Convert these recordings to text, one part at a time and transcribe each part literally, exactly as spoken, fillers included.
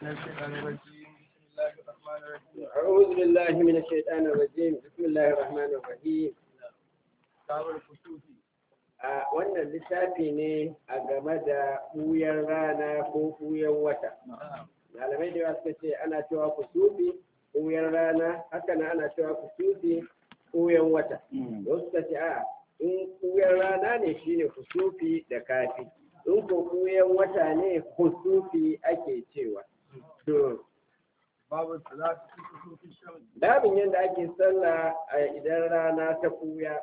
أعوذ بالله من الشيطان الرجيم بسم الله الرحمن الرحيم a wannan littafi ne a game da ɓuyar rana ko ɓuyar wata malamai da yawa suka ce ana cewa kusufi ɓuyar rana haka na ana cewa kusufi ɓuyar wata wasu suka ce a in ɓuyar rana ne shine kusufi da kafi in ko ɓuyar wata ne kusufi ake cewa to babin yadda ake sallah idan rana ta ɓuya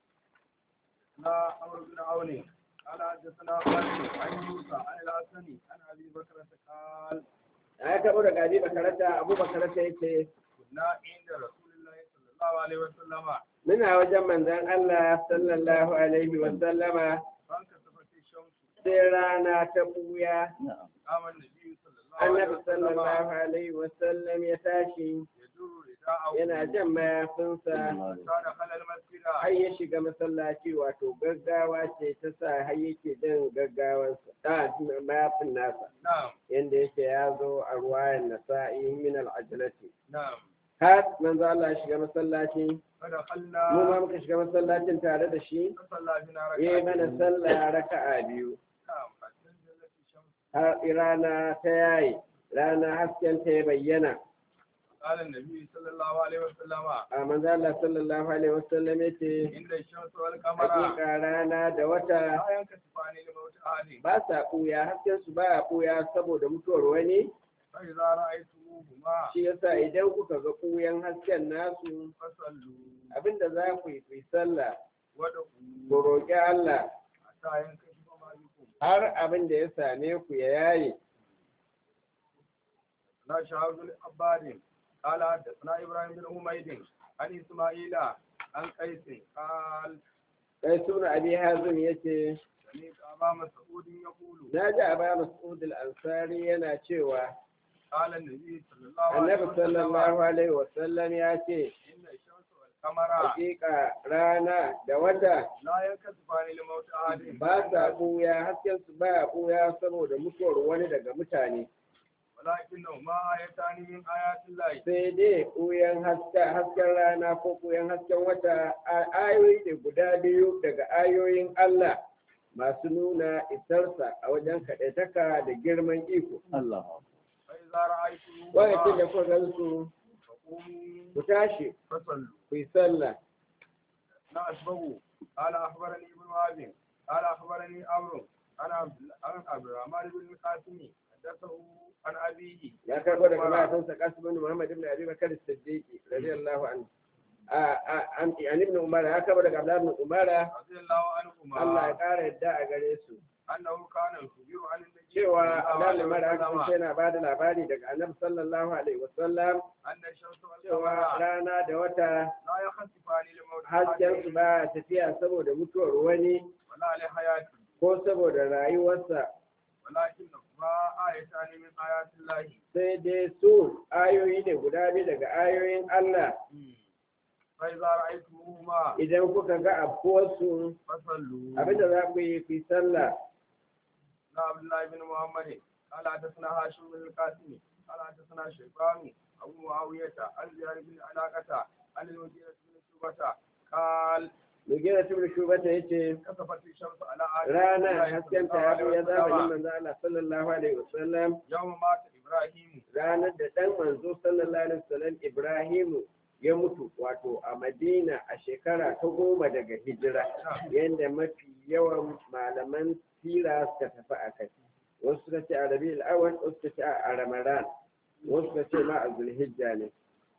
لا أمر بن عون قال حدثنا خالد عن موسى عن الحسن عن أبي بكر قال ya taɓa daga abi bakarata abu bakarata ya ce كنا عند رسول الله صلى الله عليه وسلم muna wajen manzon Allah sallallahu alaihi wa sallama فانكسفت الشمس sai rana ta ɓuya قام النبي صلى الله عليه annabi وسلم sallallahu alaihi wa sallam ya tashi يجر رداءه yana jan mayafinsa فدخل المسجد har ya shiga masallaci wato gaggawa ce ta sa har yake jan gaggawansa a mayafin nasa نعم yanda yake ya zo a ruwayan nasa'i min al-ajlati نعم har manzo Allah ya shiga masallaci mu فدخلنا ma muka shiga masallacin tare da shi فصلى بنا yayi mana ركعتين sallah raka'a biyu نعم فاستنزلت الشمس har rana ta yayi rana hasken ta ya bayyana قال النبي صلى الله عليه وسلم a manzo Allah sallallahu alaihi wasallam yace إن الشمس والقمر hakika rana da wata لا ينكسفان لموت أحد ba sa ɓuya hasken su baya ɓuya saboda mutuwar wani فإذا رأيتموهما shi yasa idan kuka ga ɓuyan hasken nasu فصلوا abinda za ku yi ku yi sallah وادعوا ku roƙi Allah حتى ينكشف ما بكم har abin da ya same ku ya yaye لا شهاب العباد قال حدثنا إبراهيم بن حميد عن إسماعيل عن قيس قال kai suna abi hazim yace سمعت أبا مسعود يقول na ji aba mas'ud al-ansari yana cewa قال النبي صلى الله عليه annabi sallallahu وسلم alaihi wasallam ya ce إن الشمس والقمر hakika rana da wata لا ينكسفان لموت أحد ba sa ɓuya hasken su baya ɓuya saboda mutuwar wani daga mutane ولكنهما آيتان من آيات الله sai dai ɓuyan hasken rana ko ɓuyan hasken wata a- ayoyi ne guda biyu daga ayoyin Allah masu nuna isarsa a wajen kaɗaitaka da girman iko. فإذا رأيتموهما Wakacin da kuka gansu فقوموا ku tashi فصلوا ku yi sallah. لا أسبه قال أخبرني ابن وهب قال أخبرني عمرو عن عبد عن عبد الرحمن بن القاسم حدثه عن أبيه Ya karɓo daga mahaifinsa Qasim bin Muhammad ibn Abi Bakr as-Siddiq radiyallahu anhu. A a an an ibn Umar ya karɓo daga Abdullah ibn Umar رضي الله عنهما Allah ya ƙara yadda a gare su. أنه كان يخبر عن النبي Cewa صلى Abdullah الله ibn Umar عليه ya kasance وسلم yana ba da labari daga Annabi sallallahu alaihi wasallam أن الشمس cewa والقمر rana da wata لا يخسفان لموت hasken su أحد ba tafiya saboda mutuwar wani ولا لحياته ko saboda rayuwarsa ولكنهما آيتان من آيات الله sai dai su ayoyi ne guda biyu daga ayoyin Allah فإذا رأيتموهما idan kuka ga afkuwarsu فصلوا abinda za ku yi ku yi sallah عبد الله بن محمد قال حدثنا هاشم بن القاسم قال حدثنا شيبان ابو معاويه عن زياد بن علاقه عن المغيرة بن شعبة قال Mugira tibir shubata yace كسفت الشمس على عاد rana haskenta ya buya zamanin manzo Allah sallallahu alaihi wasallam يوم مات ابراهيم ranar da dan manzo sallallahu alaihi wasallam Ibrahimu ya mutu wato a Madina a shekara ta goma daga hijira yadda mafi yawan malaman sira suka tafi a kai wasu suka ce a Rabiul Awwal wasu suka ce a Ramadan wasu suka ce ma a Zulhijja ne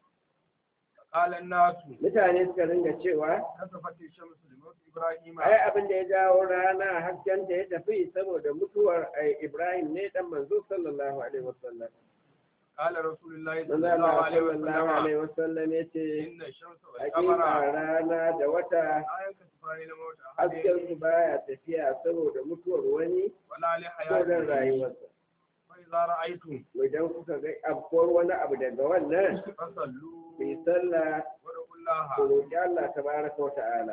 قال الناس mutane suka ringa cewa كسفت الشمس لموت ابراهيم ai abin da ya jawo rana hasken ta ya tafi saboda mutuwar ai, Ibrahim ne dan manzo sallallahu alaihi wasallam قال رسول الله manzo صلى الله Allah عليه sallallahu وسلم alaihi wasallam yace ان الشمس والقمر hakika rana da wata لا ينكسفان لموت احد hasken su baya tafiya saboda mutuwar wani ولا ko dan لحياته rayuwarsa فإذا رأيتم idan kuka ga afkuwar wani abu daga wannan فصلوا ku yi sallah وادعوا ku الله roƙi Allah tabaraka wa ta'ala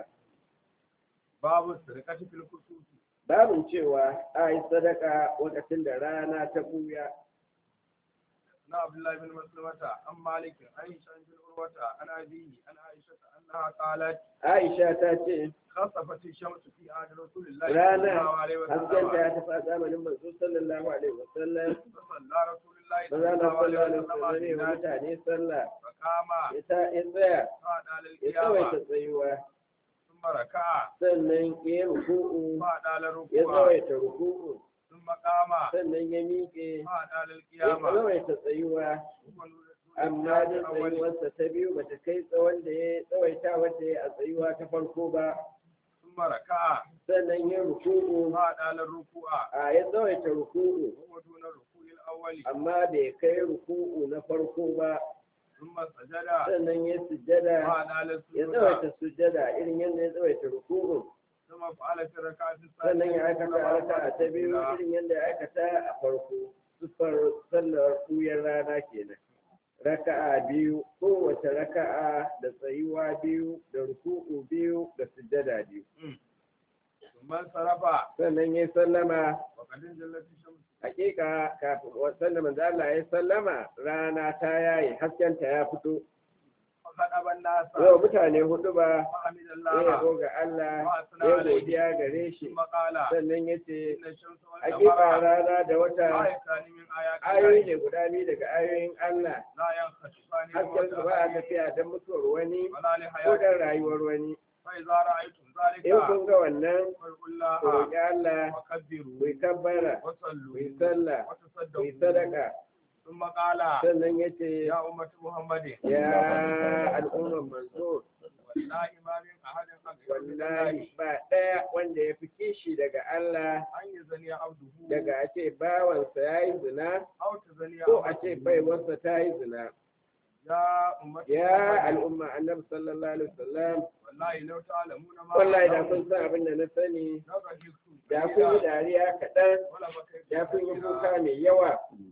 باب السرقة في الخصوص babin cewa a yi sadaka lokacin da rana ta buya حدثنا عبد الله بن مسلمة عن مالك عن هشام بن عروة عن أبيه عن عائشة أنها قالت Aisha ta ce خسفت الشمس في عهد رسول الله صلى rana الله عليه haskenta وسلم ya tafi a zamanin manzo sallallahu alaihi wasallam. فصلى رسول الله صلى Manzo الله عليه sallallahu alaihi وسلم wasallam ya بالناس mutane sallah فقام ya ta ya tsaya فعد على ya tsawaita القيامة tsayuwa ثم ركع sannan ya yi ruku'u فعد على ya الركوع tsawaita ruku'u ثم قام sannan ya miƙe فعد على ya القيامة tsawaita tsayuwa amma dai tsayuwarsa ta biyu bata kai tsawon da ya tsawaita wanda ya a tsayuwa ta farko ba. ثم ركع Sannan ya ruku'u فعد على الركوع a ya tsawaita ruku'u وهو دون الركوع الأول amma bai kai ruku'u na farko ba. ثم سجد Sannan ya sujjada فعد على ya السجود tsawaita sujjada irin yadda ya tsawaita ruku'u. ثم فعل في الركعة Sannan ya الثانية aikata a raka'a ta biyu irin yadda ya aikata a farko. Sufar sallar ɓuyar rana kenan. Raka'a biyu, kowace raka'a da tsayuwa biyu, da ruku'u biyu, da sujjada biyu. ثم انصرف Sannan ya sallama, وقد انجلت الشمس hakika kafin wasan manzo Allah ya sallama rana ta yayi haskenta ya fito. فخطب الناس Yau mutane hudu ba فحمد ya الله yabo ga Allah ya godiya gare shi. ثم قال Sannan ya ce, إن الشمس hakika والقمر rana da wata آيتان من آيات ayoyi الله ne guda biyu daga ayoyin Allah. لا ينخسفان Hasken su ba a لموت tafiya don mutuwar wani ولا ko لحياة don rayuwar wani. فإذا رأيتم In ذلك kun ga wannan, فاتقوا ku الله roƙi Allah, وكبروا ku yi kabbara, ku وصلوا yi sallah, ku yi وتصدقوا sadaka. ثم قال Sannan ya ce, يا أمة محمد ya al'ummar manzo, والله ما من أحد أكثر من wallahi الله ba ɗaya wanda ya fi kishi daga Allah أن يزني عبده daga a ce bawansa ya yi zina أو تزني ko a ce عبده baiwarsa ta yi zina. يا أمة Ya محمد al'umma annabi sallallahu alaihi wasallam, والله لو تعلمون ما wallahi da أعلم kun san abin da na sani, لضحكتم da kun yi كثيرا dariya kaɗan, ولا بكيتم da kun yi كثيرا kuka mai yawa.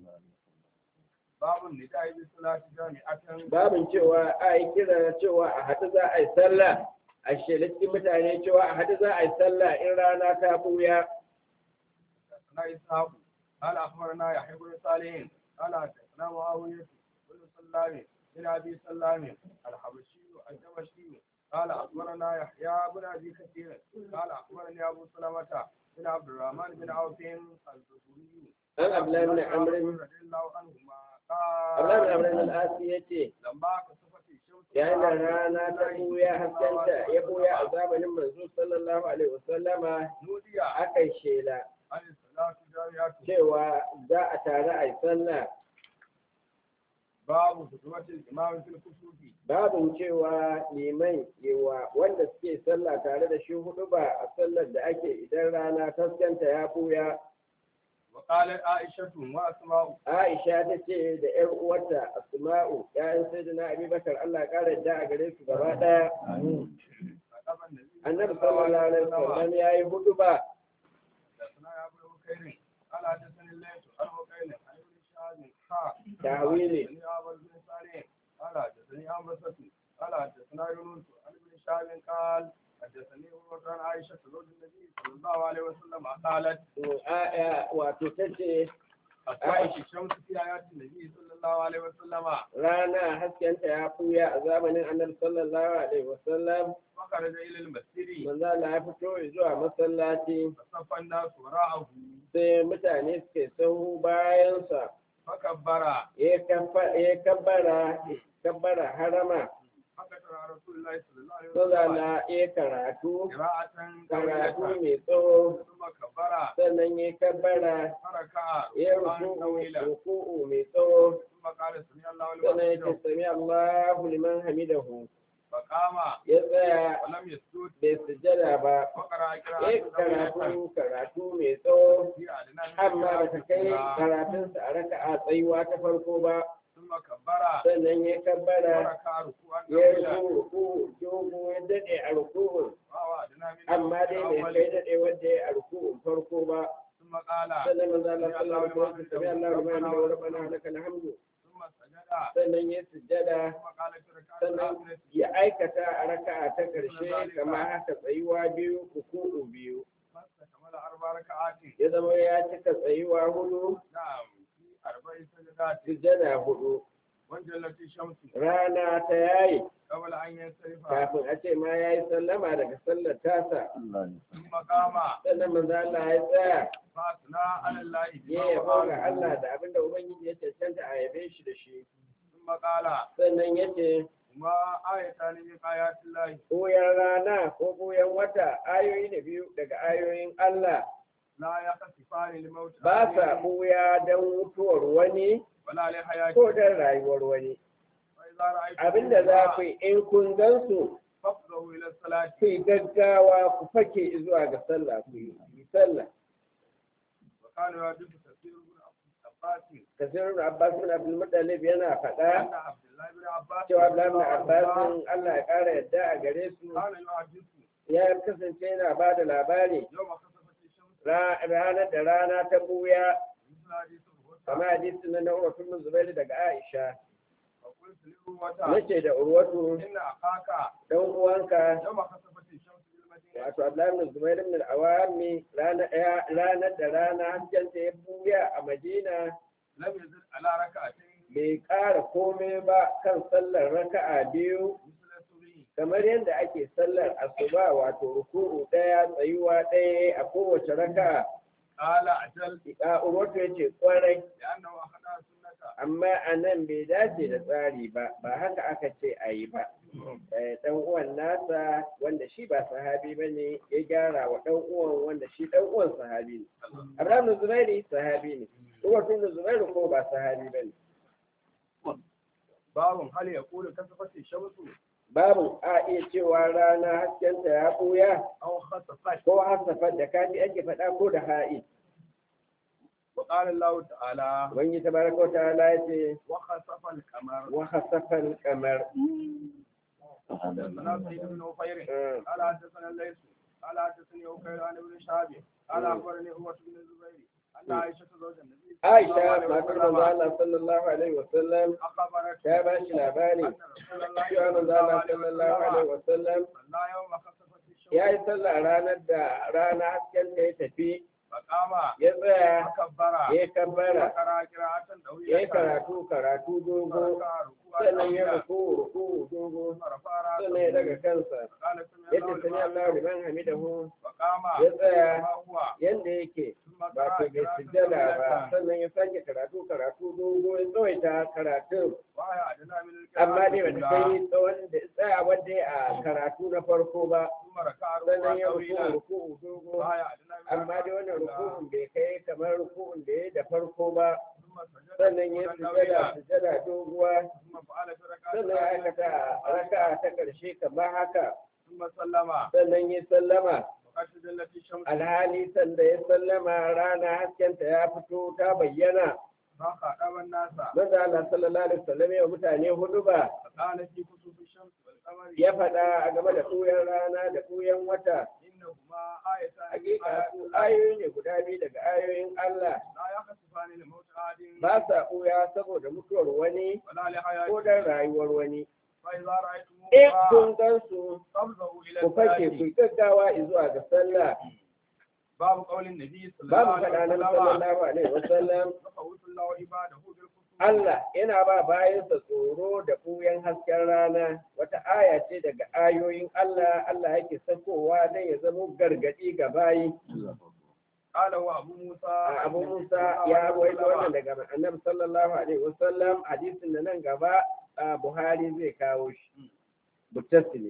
باب النداء بالصلاة جامعة Babin cewa a yi kira cewa a haɗu za a yi sallah, a shelakin mutane cewa a haɗu za a yi sallah in rana ta ɓuya. حدثنا إسحاق قال أخبرنا يحيى بن صالح قال حدثنا معاوية بن سلام بن أبي سلام الحبشي الدمشقي قال أخبرنا يحيى بن أبي كثير قال أخبرني أبو سلمة بن عبد الرحمن بن عوف الزهري An Abdullahi bin Amr, رضي الله عنهما Abdullahi bin قال Amr al-Asi ya ce, لما كسفت الشمس yayin da rana ta ɓuya haskenta ya ɓuya a zamanin manzo sallallahu alaihi wasallama نودي aka yi shela عن الصلاة جامعة cewa za a tare a yi sallah. باب خطبة الإمام في الكسوف Babin cewa liman yewa wanda suke sallah tare da shi hudu ba a sallar da ake idan rana taskanta ya ɓuya. وقالت عائشة وأسماء Aisha ta ce da ‘yar uwarta Asma'u ‘ya'yan Sayyidina Abubakar Allah ya ƙara da a gare su gaba ɗaya. خطب النبي Annabi sallallahu alaihi wasallam ya yi hudu ba. حدثنا يا ابن بكير قال حدثني الليث عن بكير عن ابن شهاب ها تأويلي. حدثني أبو بن صالح قال حدثني أنبسة قال حدثنا يونس عن ابن شهاب قال حدثني أبو بكر عن عائشة زوج النبي صلى الله عليه وسلم قالت Aya wato ta ce أصبحت الشمس في آيات النبي صلى الله عليه وسلم rana haskenta ya ɓuya a zamanin Annabi sallallahu alaihi wasallam. فخرج إلى المسجد Manzo Allah ya fito zuwa masallaci فصف الناس وراءه sai mutane suke sahu bayansa. فكبر Ya kabba- ya kabbara kabbara harama. فكتب رسول الله صلى الله عليه Manzo وسلم Allah ya karatu قراءة karatu طويلة mai tsawo ثم كبر sannan ya kabbara فركع ya ركوعا ruku'u طويلا ruku'u mai tsawo ثم قال سمع الله sannan ya لمن ce حمده sami Allahu liman hamidahu فقام ya tsaya ولم يسجد bai sujjada ba وقرأ ya قراءة طويلة karatu karatu mai tsawo في أدنى من amma ba ta kai قراءة karatunsa a raka'a tsayuwa ta farko ba ثم كبر sannan ya kabbara وركع ركوعا ya طويلا ruku ruku dogo ya daɗe a ruku'un وهو أدنى من amma dai bai الأول kai daɗe wanda ya a ruku'un farko ba ثم قال sannan manzo Allah sallallahu alaihi wasallam sami Allahu liman hamidahu rabbana lakal hamdu ثم سجد sannan ya sujjada ثم قال في ركعة sannan الآخرة ya aikata a raka'a ta ƙarshe kamar haka tsayuwa biyu ruku'u biyu فاستكمل أربع ركعات ya zama ya cika tsayuwa hudu نعم في أربع سجدات sujada hudu وانجلت الشمس rana ta yayi قبل أن ينصرف kafin a ce ma yayi sallama daga sallar tasa ثم قام sannan manzo Allah ya tsaya فأثنى على الله ya بما yabo ga وقع Allah da abinda ubangiji ya cancanta a yabe shi da shi ثم قال sannan yace ما آيتان من آيات الله koyan rana ko koyan wata ayoyi ne biyu daga ayoyin Allah لا يخسفان لموت ba أحد sa buya don mutuwar wani ولا لحياته ko don rayuwar wani فإذا رأيتم abinda za ku yi in kun gansu فافضوا إلى الصلاة ku yi gaggawa ku fake zuwa ga sallah ku yi sallah وكان يحدث كثير بن عباس kasirun abbas bin abdul muttalib yana faɗa أن عبد الله بن عباس cewa abdullahi bin abbas Allah ya ƙara yadda a gare su كان يحدث ya kasance yana ba da labari يوم خسفت الشمس ra- ranar da rana ta buya مثل حديث الغوثة kamar hadisin na Urwatu bin Zubair daga Aisha فقلت للغوثة nace da Urwatu إن أخاك dan uwanka يوم خسفت الشمس بالمدينة wato Abdullahi bin Zubair bin al-Awami ranar ranar da rana hasken ta ya buya a Madina لم يزل على ركعتين bai ƙara komai ba kan sallar raka'a biyu مثل السوري kamar yadda ake sallar asuba wato ruku'u ɗaya tsayuwa ɗaya a kowace raka'a قال أجل a Urwatu yace kwarai لأنه أخذها سنة amma a nan bai dace da tsari ba ba haka aka ce a yi ba dan uwan nasa wanda shi ba sahabi ba ne ya gyara wa dan uwan wanda shi dan uwan sahabi ne Abraham bin Zubairi sahabi ne Urwatu bin Zubairi ko ba sahabi ba ne باب هل يقول كسفت الشمس babu a iya cewa rana haskenta ya ɓuya أو خسفت ko hasafar da kafi ake faɗa ko da ha'i وقال الله تعالى wani tabaraka wa ta'ala ya ce وخسف القمر wa hasafal kamar حدثنا سعيد بن نفير قال حدثنا الليث قال حدثني عقيل عن ابن شهاب قال اخبرني عروه بن الزبير ان عائشه زوج النبي Aisha matar manzo Allah sallallahu alaihi wa sallam اخبرت ta ba shi labari ان رسول الله cewa manzo Allah sallallahu alaihi wa sallam صلى يوم خسفت الشمس ya yi sallah ranar da rana hasken ta ya tafi فقام ya tsaya فكبر ya kabbara وقرا قراءه ya yi طويله karatu karatu dogo sannan ya ruku ruku dogo sannan ya daga kansa قال ya سمع ce sami الله Allah liman hamidahu فقام ya tsaya كما هو yanda yake ثم ba قرا to bai قراءه sujjada ba طويله sannan ya sake karatu karatu dogo ya tsawaita karatun وهي ادنى من amma dai القراءه wata kai tsawon da tsaya wadda a karatu na farko ba ثم ركع sannan ya ركوعا ruku طويلا ruku dogo وهي ادنى من amma dai wannan القراءة rukun bai kai kamar rukun da ya da farko ba ثم سجد sannan ya سجودا sujjada طويلا sujjada doguwa ثم فعل في ركعة sannan ya aikata a raka'a ta ƙarshe kamar haka ثم سلم sannan ya sallama وقد تجلت الشمس alhali sanda ya sallama rana haskenta ya fito ta bayyana فخاطب الناس maza Allah sallallahu alaihi wasallam ya mutane hudu ba فقال في كسوف الشمس والقمر ya faɗa a game da ɓuyan rana da ɓuyan wata إنهما آيتان من hakika آيات su الله ayoyi ne guda biyu daga ayoyin Allah لا يخسفان لموت أحد ba sa ɓuya saboda mutuwar wani ولا لحياته ko don rayuwar wani فإذا in رأيتموها kun gansu فافزعوا إلى ku fake ku الصلاة yi gaggawa zuwa ga sallah باب قول النبي صلى babu الله faɗa عليه nan وسلم sallallahu alaihi wasallam يخوف الله عباده بالكسوف Allah yana ba bayansa tsoro da ɓuyan hasken rana wata aya ce daga ayoyin Allah Allah yake sakowa don ya zama gargaɗi ga bayi. قال هو أبو موسى Abu Musa ya rawaito wannan daga Annabi sallallahu alaihi wasallam hadisin da nan gaba a Buhari zai kawo shi. Muttasili.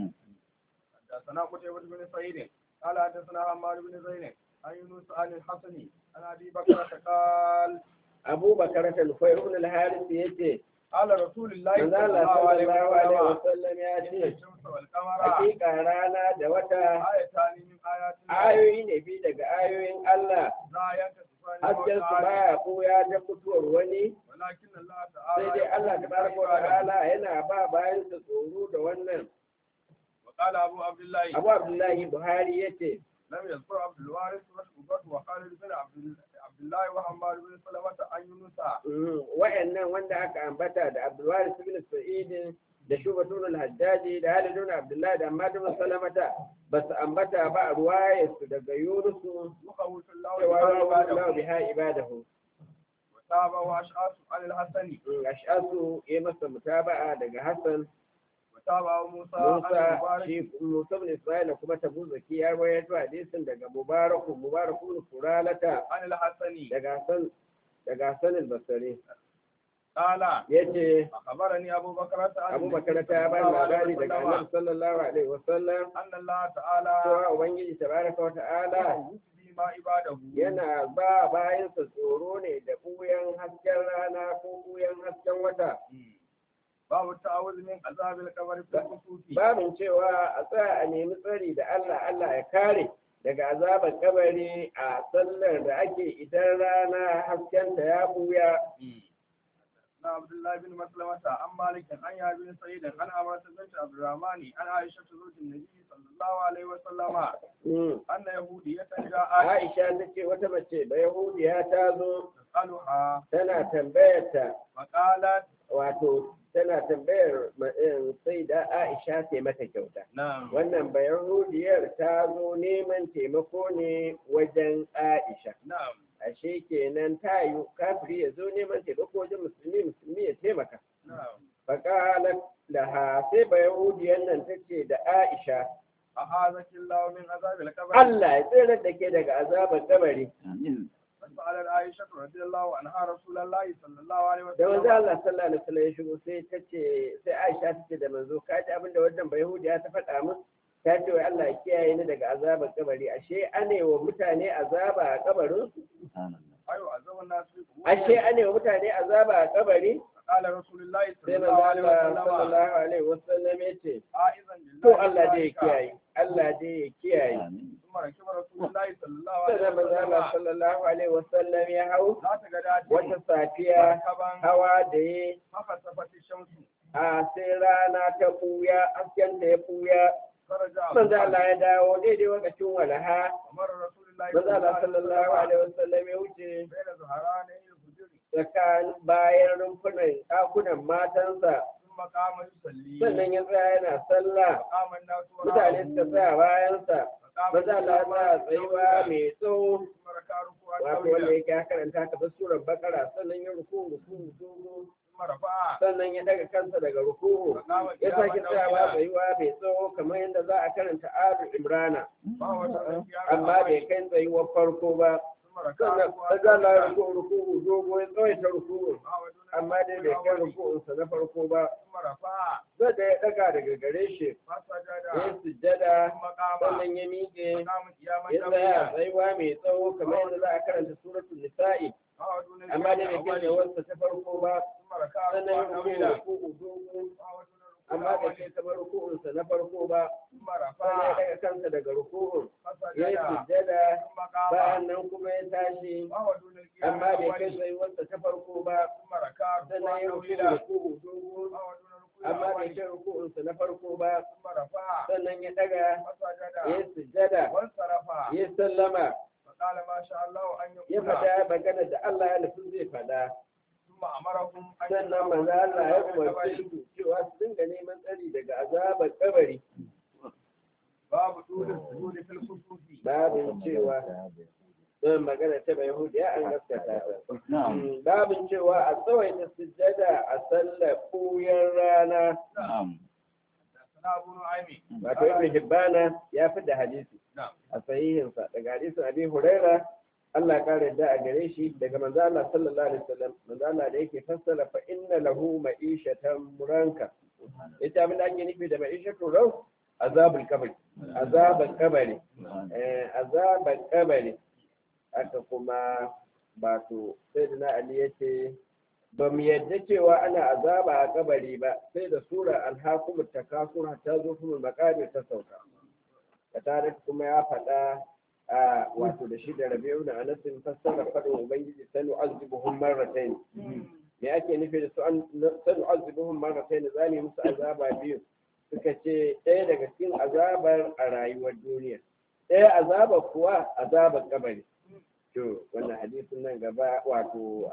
حدثنا قتيبة بن سعيد قال حدثنا عمار بن زيد عن يونس عن الحسن عن ابي بكر قال Abu Bakar al-Khayr ibn al-Harith yace قال رسول الله manzo صلى Allah الله عليه sallallahu alaihi وسلم wasallam ya إن ce الشمس والقمر hakika rana da wata آيتان من آيات الله ayoyi ne bi daga ayoyin Allah لا ينكسفان hasken su لموت baya ɓuya da mutuwar wani ولكن الله sai تعالى dai Allah يقول tabaraka wa بعباده. ta'ala yana ba bayan sa tsoro da wannan وقال أبو عبد الله Abu Abdullahi Buhari yace لم يذكر عبد الوارث وشعبة وخالد بن عبد عبد الله وعمار بن سلمة عن يونس mm, wa'annan wanda aka ambata da Abdulwaris ibn Sa'id da Shubatun al-Hajjaji da Halid ibn Abdullah da Ahmad ibn Salamata ba su ambata ba a ruwayar su daga Yunus يخوف الله cewa Allah عباده biha ibadahu وتابعه أشعث عن الحسن ash'asu ya masa mutaba'a daga Hassan. وتابعه موسى عن Musa المبارك shi Musa bin Isra'ila kuma Tabuzaki ya rawaito hadisin daga Mubaraku Mubaraku Furalata عن الحسن daga Hassan daga Hassan al-Basri قال yace أخبرني أبو بكر عن Abu النبي Bakar ta ba صلى الله عليه labari daga وسلم Annabi sallallahu alaihi wasallam أن الله تعالى cewa Ubangiji tabaraka wa ta'ala يهدي ما عباده yana ba bayansa tsoro ne da buyan hasken rana ko buyan hasken wata. باب التعوذ من عذاب القبر في الكسوف Babin cewa a tsaya a nemi tsari da Allah Allah ya kare daga azabar kabari a sallar da ake idan rana haskenta ya buya. عن عبد الله بن مسلمة عن مالك عن يحيى بن سعيد عن عمرة بنت عبد الرحمن عن عائشة زوج النبي صلى الله عليه وسلم Mm. أن يهودية جاءت Aisha ta ce wata mace ba Yahudiya ta zo تسألها tana tambayar ta فقالت wato tana tambayar ma- eh, sai da Aisha ta mata kyauta. نعم Wannan ba Yahudiyar ta zo neman taimako ne wajen Aisha. نعم Ashe kenan ta yi kafiri ya zo neman taimako wajen musulmi musulmi ya taimaka. نعم Faƙalar da ha sai ba Yahudiyar nan ta ce da Aisha, أعاذك الله من عذاب القبر Allah ya tsere da ke daga azabar kabari. فسألت عائشة رضي الله عنها رسول الله صلى الله عليه Da manzo وسلم Allah sallallahu alaihi wasallam ya shigo sai ta ce sai Aisha ta ce da manzo ka ji abin da wannan ba Yahudiya ta faɗa min ta ce wai Allah ya kiyaye ni daga azabar kabari ashe ane wa mutane azaba a kabarin su أيوة عذاب الناس في قبورهم. ashe ane wa mutane azaba a kabari فقال رسول الله صلى sai الله manzo عليه Allah وسلم sallallahu alaihi wasallam ya ce عائذا بالله to Allah dai ya ذلك. kiyaye Allah dai ya kiyaye ثم ركب رسول الله صلى الله عليه sai manzo Allah وسلم sallallahu alaihi wasallam ya hau ذات غداة wata safiya مركبا hawa da ya فخسفت الشمس a sai rana ta buya hasken da ya buya خرج manzo Allah ya dawo daidai lokacin walaha ومر رسول الله manzo Allah صلى sallallahu الله عليه alaihi wasallam ya wuce وسلم بين ظهراني الفجر tsakanin bayan rumfunan ɗakunan matansa ثم قام يصلي sannan ya tsaya yana sallah فقام الناس mutane suka وراءه tsaya bayansa فقام manzo Allah ya tsaya tsayuwa mai tsawo ثم ركع ركوعا wato wanda طويلا yake ya karanta ka bar surar bakara sannan ya ruku ruku ruku ثم رفع sannan ya daga kansa daga ruku فقام ya sake قياما tsayawa طويلا tsayuwa mai tsawo kamar yadda za a karanta alu imrana فهو ترك amma bai kai tsayuwar farko ba ثم ركع sannan ركوعا maza Allah ya طويلا ruku ruku dogo ya tsawaita ruku فهو دون amma dai bai kai ruku'unsa na farko ba ثم رفع zai da ya daga daga gare shi ya فسجد yi sujjada ثم قام sannan ya miƙe فقام قياما ya tsaya طويلا tsayuwa mai tsawo kamar yadda za a karanta suratul nisa'i فهو دون amma dai bai kai الأول tsawarsa ta farko ba ثم ركع sannan ya ركوعا ruku طويلا ruku'u dogo فهو دون amma bai الأول kai kamar ruku'unsa na farko ba ثم sannan ya رفع daga kansa daga ruku'un ya yi فسجد sujjada ثم قام bayan nan kuma ya tashi فهو دون القيام amma bai kai الأول tsayuwarsa ta farko ba ثم ركع sannan ya ركوعا ruku طويلا ruku'u dogo فهو دون الركوع amma bai الأول kai ruku'unsa na farko ba ثم رفع sannan ya daga ya فسجد yi sujjada وانصرف ya yi sallama فقال ما شاء الله أن ya يقول faɗa magana da Allah ya nufi zai faɗa ثم أمرهم أن sannan يقرأوا maza Allah ya من umarce القبر. su cewa su dinga neman tsari daga azabar kabari باب طول السجود في الخصوص babin cewa don magana ta bai hudu ya an gaskata ta Mm, babin cewa a tsawaita sujjada a sallar koyar rana حدثنا أبو نعيم wato ibn hibbana ya fi da hadisi نعم a sahihinsa daga hadisin abi huraira Allah ya kare da a gare shi daga manzo Allah sallallahu alaihi wasallam manzo Allah da yake fassara fa inna lahu ma'ishatan muranka ita abin da ake nufi da ma'ishatu raw azabul qabr azabul qabri eh azabul qabri aka kuma ba to sayyidina ali yace ba mu yadda cewa ana azaba a kabari ba sai da sura al-hakum takasur hatta zuful maqabir ta sauka katare kuma ya faɗa a wato da shi da rabi'u da anasin fassara faɗin ubangiji sanu azibuhum marratayn me ake nufi da su an sanu azibuhum marratayn zani musu azaba biyu suka ce ɗaya daga cikin azabar a rayuwar duniya ɗaya azabar kuwa azabar kabari to wannan hadisin nan gaba wato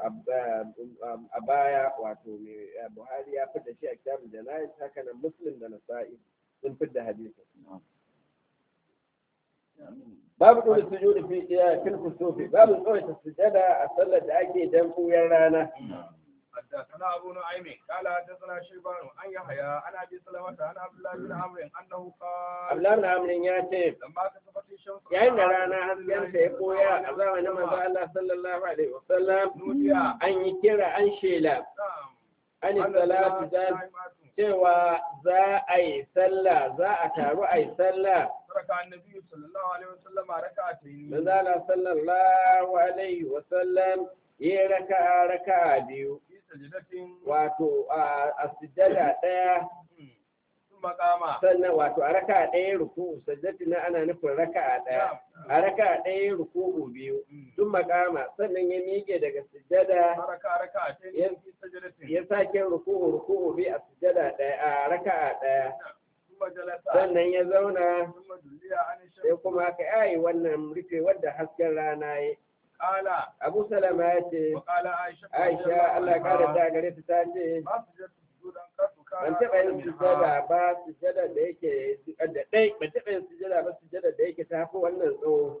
a baya wato mai Buhari ya fidda shi a kitabul jana'iz haka nan Muslim da Nasa'i sun fidda hadisin babu dole sujudi fi fil kusufi babu tsawaita sujada a sallar da ake dan buyar rana. حدثنا أبو نعيم قال حدثنا شيبان عن يحيى عن أبي سلمة عن عبد الله بن عمرو أنه قال Abdullahi bin Amr ya ce لما كسفت الشمس yayin da rana haskenta ya koya a zamanin manzo Allah sallallahu alaihi wasallam an yi kira an shela an yi salatu da cewa za a yi sallah za a taru a yi sallah. ركع النبي صلى الله عليه وسلم ركعتين manzo Allah sallallahu alaihi wasallam ya raka'a raka'a biyu في سجدة wato a sujjada ɗaya ثم قام sannan wato a raka'a ɗaya ruku'u sajjati na ana nufin raka'a ɗaya a raka'a ɗaya ruku'u biyu sun makama sannan ya miƙe daga sujjada فركع ركعتين في سجدة ya sake ruku'u ruku'u biyu a sujjada ɗaya a raka'a ɗaya ثم جلس sannan ya zauna ثم دلي عن sai الشمس kuma aka yayi wannan rufe wadda hasken rana ya قال Abu Salama ya ce وقال عائشة Aisha Allah kare da gare ta ta ce ما سجدت سجودا قط كان ban taɓa yin sujada ba sujada da yake da ɗai ban taɓa yin sujada ba sujada da yake ta fi wannan tsawo.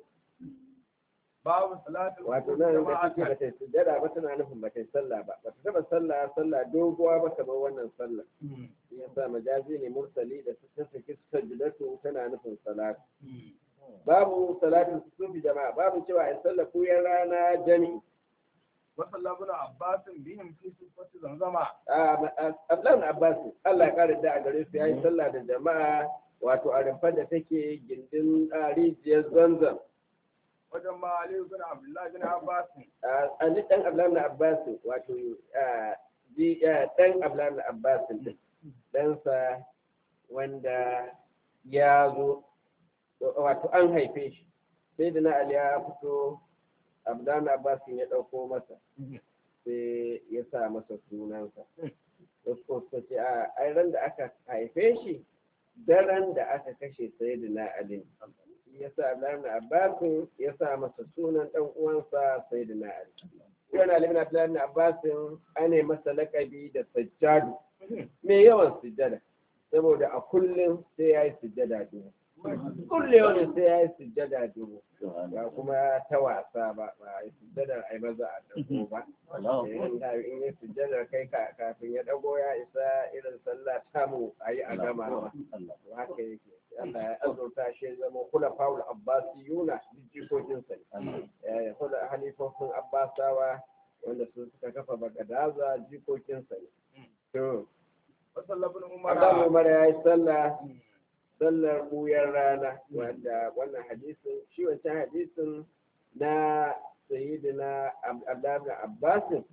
babu salatul Wato nan da take ba ta yi sujada ba tana nufin ba ta yi sallah ba ba ta taɓa sallah sallah doguwa ba kamar wannan sallah. Shi yasa majazi ne mursali da su ta saki sajidatu tana nufin salat. Babu salatul sufi jama'a babu cewa in sallah koyar rana jami'i. وصلى ابن عباس بهم في صفة زمزمة Abdullahi Abbas Allah ya kare da a gare su yayi sallah da jama'a wato a rumfar da take gindin rijiyar Zanzam. wajen ma Ali bin Abdullah bin Abbas Ali dan Abdullahi Abbas wato ji dan Abdullahi Abbas din dan sa wanda ya zo wato an haife shi sai da na Ali ya fito Abdullahi Abbas ya ɗauko masa sai ya sa masa sunansa. Wasu suka ce a ai ran da aka haife shi daren da aka kashe Sayyidina Ali. Ya sa Abdullahi Abbas ya sa masa sunan ɗan uwansa Sayyidina Ali. Ibn Ali bin Abdullahi Abbas ana masa laƙabi da Sajjadu mai yawan sujjada saboda a kullum sai ya yi sujjada dubu. Kullum sai ya yi sujjada dubu. Ba kuma ta wasa ba ba a yi sujjadar ai maza a dago ba in yi sujjadar kai kafin ya dago ya isa irin sallah tamu a yi a gama ba haka yake Allah ya azurta shi zama kula faul abbasi yuna jikokinsa ne kula halifofin abbasawa wanda su suka kafa bagadaza jikokinsa ne to wasallabin Abdullahi Umar ya yi sallah sallar ɓuyar rana wanda wannan hadisin shi wancan hadisin na sayyidina Abdullahi Abbasin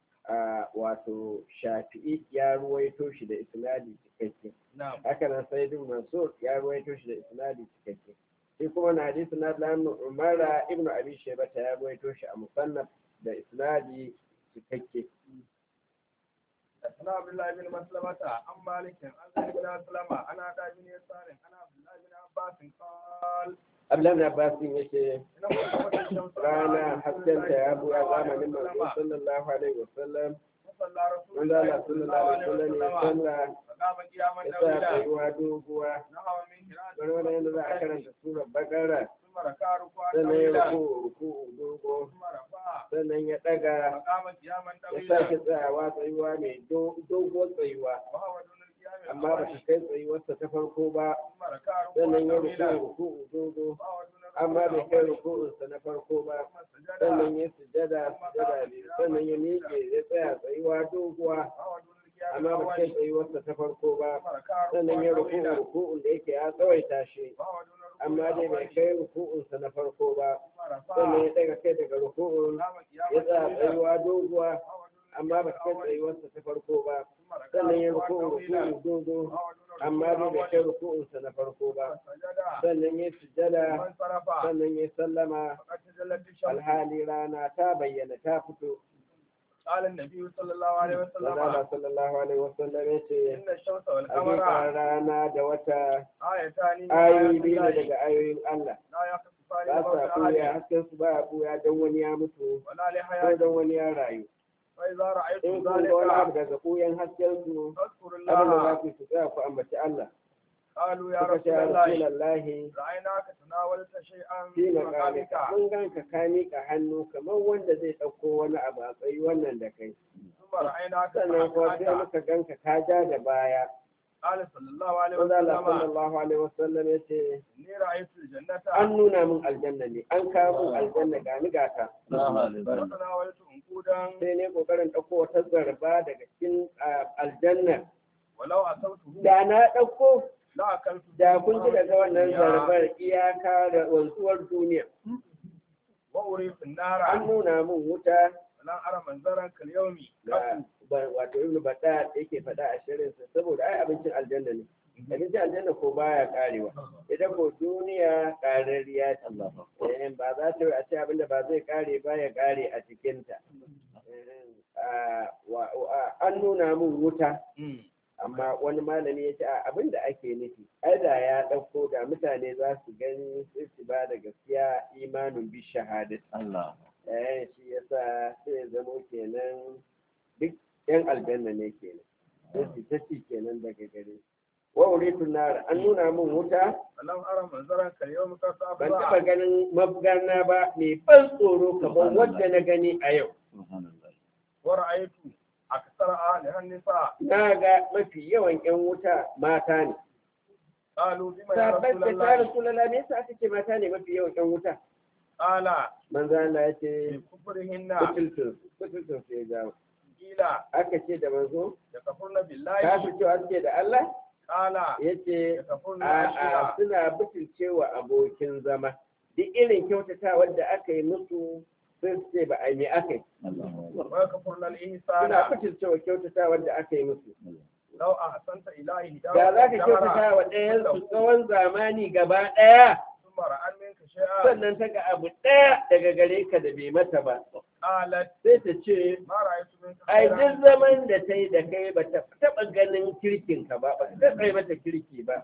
wato Shafi'i ya ruwaito shi da isnadi cikakke haka nan sayyidin Mansur ya ruwaito shi da isnadi cikakke shi kuma na hadisin na Abdullahi Umar ibn Abi Shaybah ya ruwaito shi a musannaf da isnadi cikakke. أثناء عبد الله بن مسلمة عن مالك عن زيد بن سلمة عن عطاء بن يسار عن عبد الله بن عباس قال عبد الله بن عباس yace rana haskenta ya buya zamanin manzo sallallahu alaihi wasallam وصلى رسول wanda الله Allah صلى الله sallallahu عليه alaihi wasallam ya وسلم sallah فقام قياما ya sa طويلا tsayuwa doguwa نحو من قراءة wani wani yadda za a karanta surar bakara ثم ركع ركوعا sannan ya طويلا ruku ruku dogo ثم رفع sannan ya daga فقام قياما ya طويلا sake tsayawa tsayuwa mai dogon tsayuwa وهو دون القيام amma ba ta kai tsayuwarsa ta farko ba ثم ركع ركوعا sannan ya طويلا ruku ruku dogo وهو دون amma bai kai الركوع ruku'unsa na farko ba ثم سجد sannan ya sujada sujada biyu sannan ya miƙe ya tsaya tsayuwa doguwa وهو دون القيام amma ba kai الأول tsayuwarsa ta farko ba ثم ركع sannan ya ركوعا ruku'u طويلا ruku'un da yake ya tsawaita shi وهو دون الركوع amma dai bai الأول kai ruku'unsa na farko ba ثم رفع sannan ya daga kai daga ruku'un قام ya قياما tsaya طويلا tsayuwa doguwa وهو دون amma ba القيام kai الأول tsayuwarsa ta farko ba ثم ركع sannan ya ركوعا ruku'u طويلا ruku'u dogo وهو دون amma الركوع dai bai kai الأول ruku'unsa na farko ba فسجد sannan ya sujada وانصرف sannan ya sallama فقد تجلت الشمس alhali rana ta bayyana ta fito. قال النبي صلى الله عليه وسلم Allah sallallahu alaihi wasallam ya ce إن الشمس والقمر hakika rana da wata آيتان من ayoyi آيات biyu ne الله daga ayoyin Allah لا يخصفان ba لموت sa buya أحد hasken su ba buya don wani ya mutu ولا ko لحياته don wani ya rayu. فإذا رأيتم In kun ga wani abu ذلك daga buyan hasken su فاذكروا abin da za الله ku su tsaya ku ambaci Allah قالوا يا suka ce رسول ya الله rasulallahi رأيناك تناولت شيئا fi في makamika مقامك mun ganka ka miƙa hannu kamar wanda zai ɗauko wani abu a tsayi wannan da kai ثم رأيناك sannan kuwa sai فعلت muka ganka ka ja da baya قال صلى الله عليه wanda Allah وسلم sallallahu alaihi wasallam ya ce إني رأيت الجنة an nuna min aljanna ne an kawo min aljanna ga ni ga ta وتناولت عنقودا sai ne kokarin ɗauko wata zarba daga cikin ah, aljanna ولو أصبته da na ɗauko لا أكلت da kun ji daga wannan zarbar iyaka da wanzuwar duniya وأريت an النار nuna min wuta ولن أرى منظرا كاليوم da ba- wato ibnu bada yake faɗa a shirinsa saboda ai abincin aljanna ne abincin aljanna ko baya karewa idan ko duniya ƙarariya ce eh, ba za ta yi a ce abinda ba zai kare ba ya kare a cikinta Eh, ah, wa- wa- an nuna min wuta amma wani malami ya ce a abin da ake nufi ai da ya ɗauko da mutane za su gani sai su ba da gaskiya imanin bi shahadat eh shi yasa sai ya zamo kenan duk yan aljanna ne kenan sai su ta ci kenan daga gare wa uritu nar an nuna min wuta ولن أرى منظرا كاليوم ban كالصباح taɓa ganin mafgana ba mai ban tsoro kamar wanda na gani a yau ورأيت أكثر أهلها النساء na ga mafi yawan yan wuta mata ne قالوا بما يا sabbai رسول da ta الله rasulullah me yasa aka ce mata ne mafi yawan yan wuta قال manzo Allah ya ce بكفرهن kutultun kutultun sai ya jawo قيل aka ce da manzo يكفرن ka بالله fi cewa suke da Allah قال ya ce يكفرن a بالعشيرة suna butulcewa abokin zama duk irin kyautatawar da aka yi musu sun ce ba a me aka yi ويكفرن suna الإحسان butulcewa kyautatawar da aka yi musu لو أحسنت إليه da za ka kyautata wa ɗayan su tsawon zamani gaba ɗaya ثم رأى منك شيئا sannan ta ga abu ɗaya daga gare ka da bai mata ba قالت sai ta ce ما رأيت منك ai خيرا duk zaman da ta yi da kai ba ta taɓa ganin kirkin ka ba ba ta taɓa yi mata kirki ba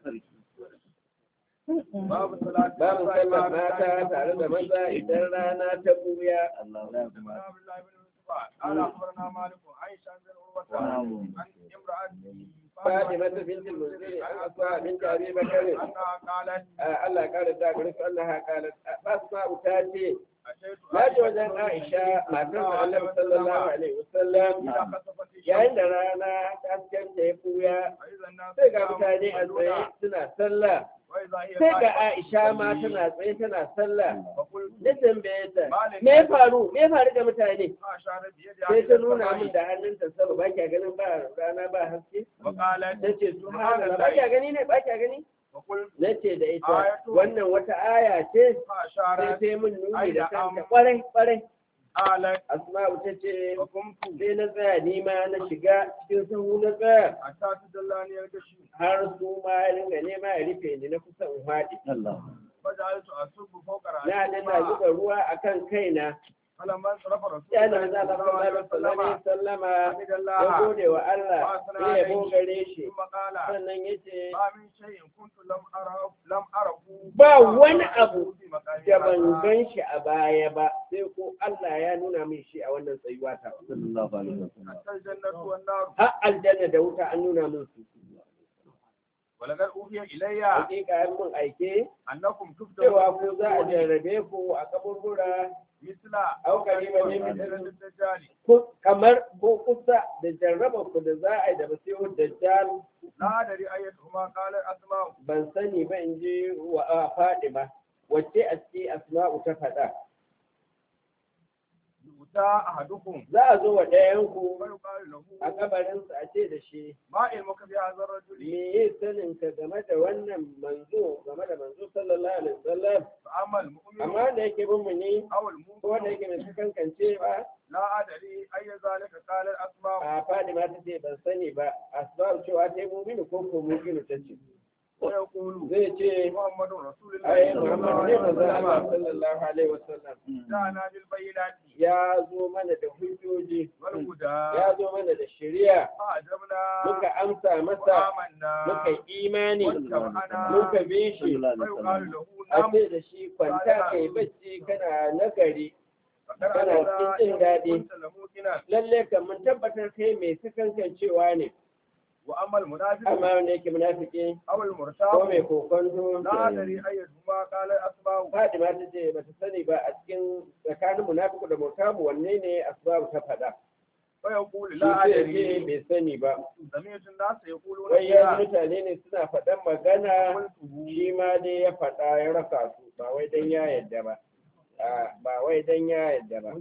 باب صلاة babu النساء sallar مع mata الرجال. tare da maza idan rana ta buya حدثنا عبد الله بن يوسف قال أخبرنا مالك عن هشام بن عروة عن امرأة فاطمة بنت المنذر عن أسماء بنت أبي بكر أنها قالت آه، الله قالت ذاك رسول أنها قالت فاسماء تاتي أتيت لا وجن عائشة ما كان النبي صلى الله عليه وسلم إذا خسفت yayin الشمس da rana ta haskenta ya buya فإذا الناس sai ga mutane a tsaye suna sallah وإذا هي sai ga قائمة Aisha ma tana tsaye tana sallah فقلت na tambaye ta me ya faru me ya faru da mutane أشار بيدي sai ta nuna min da hannunta sama ba kya ganin ba rana ba haske وقالت ta ce subhanallah ba kya gani ne ba kya gani فقلت na ce da ita wannan wata aya ce sai فأشارت sai mun nuni da kanta kwarai kwarai قالت asma'u ta ce فقمت sai na tsaya ni ma na shiga cikin sahu na tsaya حتى تدلاني القشي har su ma ya ringa nema ya rufe ni na kusa in faɗi فجعلت أصب فوق na رأسي da na zuba ruwa akan kaina فلما انصرف رسول ya da الله maza صلى Allah الله عليه sallallahu alaihi وسلم sallama حمد ya الله gode wa Allah ya yabo gare shi ثم قال sannan ya ce ما من شيء كنت لم أره لم أره ba wani abu في مكاني da ban هذا. gan shi a baya ba sai ko Allah ya nuna min shi a wannan tsayuwa ta حتى الجنة والنار har aljanna da wuta an nuna min su ولقد أوحي إلي hakika an mun aike أنكم cewa ku تفتنون za a jarrabe ku a kaburbura مثل أو قريبا من من مثل- الدجال ku- kamar ko kusa da jarraba ku da za a yi da masihu dajjal لا أدري أيتهما قالت أسماء ban sani ba in ji wa a Fadima wacce a cikin asma'u ta faɗa يؤتى أحدكم za a zo wa ɗayanku ويقال له a kabarinsa a ce da shi ما علمك بهذا الرجل me ya sanin ka game da wannan manzo game da manzo sallallahu alaihi wasallam فأما المؤمن amma da yake bin mu ne أو ko da المؤمن yake mai kankance ba لا أدري أي ذلك قالت أسماء a Fadima ta ce ban sani ba asma'u cewa ta yi muminu ko ko muminu ta ce ويقول zai ce محمد رسول ai الله صلى الله Muhammad ne عليه manzo Allah وسلم sallallahu alaihi wasallam جاءنا بالبينات ya zo mana da hujjoji والهدى ya zo mana da shari'a فأجبنا muka amsa masa وآمنا muka yi imani واتبعنا muka bi shi ويقال له a نعم ce da shi kwanta kai bacci kana nagari فقد kana cikin jin علمنا daɗi. إن كنت لموقنا lalle kan mun tabbatar kai mai sakankancewa ne وأما المنافق amma wanda yake munafiki أو ko المرتاب mai kokonto لا أدري أيهما قال أسماء. Fatima ta ce ba ta sani ba a cikin tsakanin munafiku da murtabu wanne ne asbabu ta faɗa. فيقول Shi لا sai ce أدري. bai sani ba. سمعت الناس يقولون Wai ya ji فيها mutane ne suna faɗan magana قلته. shi ma dai ya faɗa ya raka su ba wai dan ya yadda ba. Ah, ba wai dan ya yadda ba.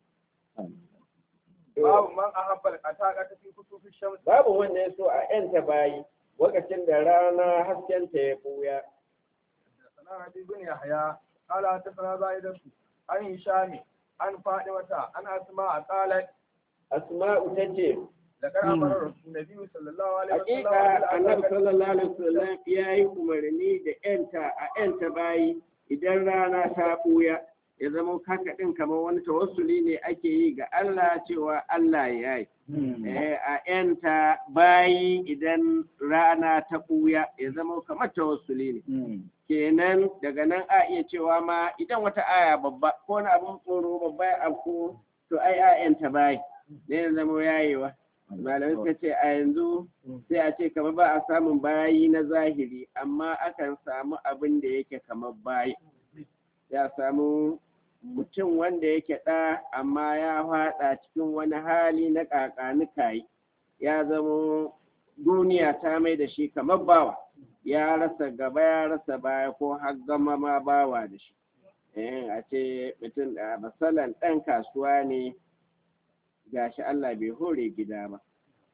باب من أحب القتاقة في كسوف الشمس. Babu wanda ya so a ‘yanta bayi lokacin da rana haskenta ya ɓuya. حدثنا ربيع بن يحيى قال حدثنا زائدة عن هشام عن فاطمة عن أسماء قالت Asma'u ta ce, لقد أمر النبي صلى الله عليه وسلم Hakika annabi بالقتاقة sallallahu alaihi wasallam ya yi umarni da ‘yanta a ‘yanta bayi idan rana ta ɓuya. Ya zama haka ɗin kamar wani tawassuli ne ake yi ga Allah cewa Allah ya yi. Eh, a ‘yanta bayi idan rana ta ɓuya ya zama kamar tawassuli ne. Kenan daga nan a iya cewa ma idan wata aya babba ko wani abin tsoro babba ya afko to ai a ‘yanta bayi. Ne ya zama yayewa. Malamai suka ce a yanzu sai a ce kamar ba a samun bayi na zahiri amma akan samu abin da yake kamar bayi. Ya samu mutum wanda yake ɗa amma ya faɗa cikin wani hali na ƙaƙanikayi ya zama duniya ta mai da shi kamar bawa ya rasa gaba ya rasa baya ko har gama ma bawa da shi eh a ce mutum da masalan ɗan kasuwa ne gashi Allah bai hore gida ba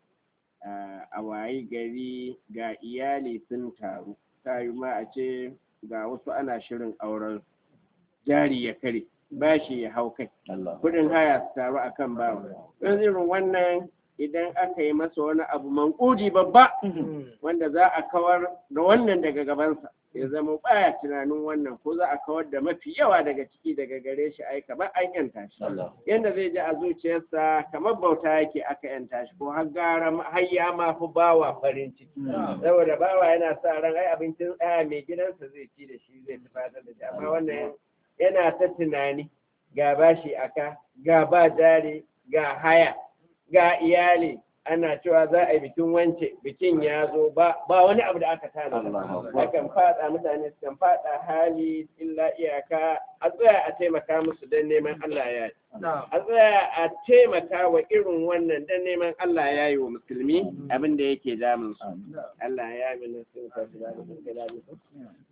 a wayi gari ga iyali sun taru tayi ma a ce ga wasu ana shirin auren jari ya kare bashi ya hau kai kudin haya su taru a kan bawa don irin wannan idan aka yi masa wani abu mankudi babba wanda za a kawar da wannan daga gabansa ya zama baya tunanin wannan ko za a kawar da mafi yawa daga ciki daga gare shi ai kamar an yanta shi yanda zai ji a zuciyarsa kamar bauta yake aka yanta shi ko har gara har ya ma fi bawa farin ciki saboda bawa yana sa ran ai abincin tsaya mai gidansa zai ci da shi zai tufatar da shi amma wannan yana ta tunani ga bashi aka ga ba jari ga haya ga iyali ana cewa za a yi bikin wance bikin ya zo ba ba wani abu da aka tana akan fada mutane sukan fada hali illa iyaka a tsaya a taimaka musu don neman Allah ya yi a tsaya a taimaka wa irin wannan don neman Allah ya yi wa musulmi abin da yake damun su Allah ya yi min sun kasu da su